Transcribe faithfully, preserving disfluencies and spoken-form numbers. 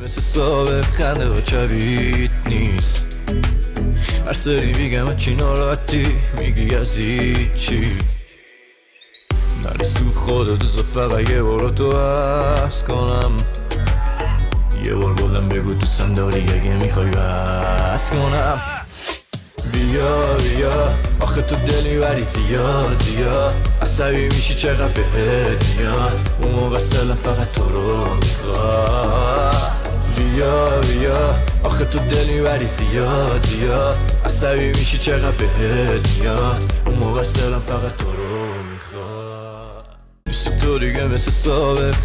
مثل سابق خنده و چبیت نیست. هر سری میگم چی ناراحتی میگی از هیچی. نریز تو خودت دوزا فقط یه بار تو عرض کنم. یه بار بودم بگو دوستم داری اگه میخوای بس کنم. بیا بیا آخه تو دلی ولی زیاد زیاد عصبی میشی چقدر بهت میاد. اون موقع سلم فقط تو رو میخواد. بیا بیا آخه تو دلی ولی زیاد زیاد عصبی میشی چقدر بهت میاد. اون موقع سلم فقط تو رو میخواد. مثل تو دیگه مثل سابق